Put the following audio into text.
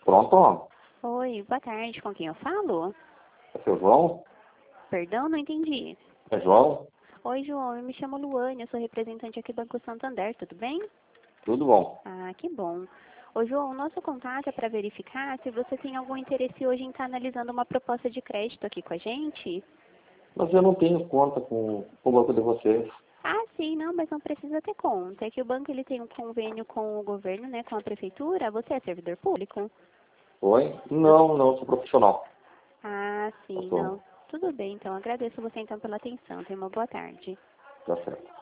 Pronto? Oi, boa tarde. Com quem eu falo? É seu João? Perdão, não entendi. É João? Oi, João. Eu me chamo Luane. Eu sou representante aqui do Banco Santander. Tudo bem? Tudo bom. Ah, que bom. Ô, João, o nosso contato é para verificar se você tem algum interesse hoje em estar analisando uma proposta de crédito aqui com a gente. Mas eu não tenho conta com o banco de vocês. Ah, sim, não, mas não precisa ter conta. É que o banco ele tem um convênio com o governo, né, com a prefeitura. Você é servidor público? Oi? Não, sou profissional. Ah, Eu sim, sou. não. Tudo bem, então. Agradeço você então pela atenção. Tenha uma boa tarde. Tá certo.